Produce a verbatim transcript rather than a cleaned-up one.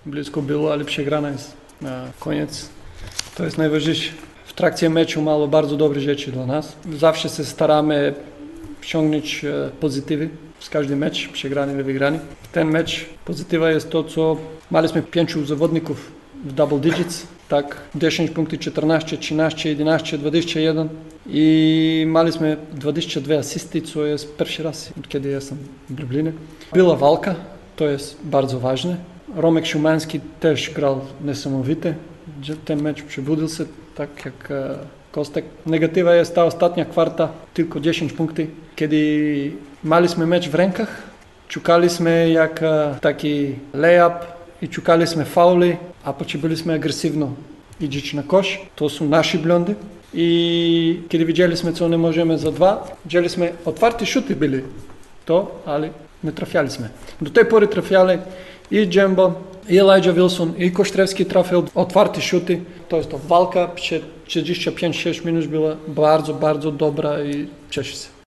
blisko było, ale przegrana jest na koniec. To jest najważniejsze. W trakcie meczu mało bardzo dobre rzeczy dla nas. Zawsze się staramy ściągnąć pozytywy z każdym mecz, przegrany lub wygrany. W ten mecz pozytywa jest to, co mieliśmy pięciu zawodników w double digits, tak dziesięć punktów, czternaście, trzynaście, jedenaście, dwadzieścia jeden i mieliśmy dwadzieścia dwie asysty, co jest pierwszy raz, kiedy jestem w Lublinie. Była walka, to jest bardzo ważne. Romek Szumański też grał niesamowite. Ten mecz przebudził się, tak jak Kostek. Negatywa jest ta ostatnia kwarta, tylko dziesięć punktów. Kiedy mieliśmy mecz w rękach, szukaliśmy jak taki layup i szukaliśmy fauli, a potrzebowaliśmy agresywno iść na kosz. To są nasze błędy. I kiedy widzieliśmy, co nie możemy za dwa, widzieliśmy, otwarte szuty byli to, ale nie trafialiśmy. Do tej pory trafiali i Dżembo, i Elijah Wilson, i Kosztrewski trafił otwarte szuty. To jest to walka, trzydzieści pięć sześć minut była bardzo, bardzo dobra i cieszę się.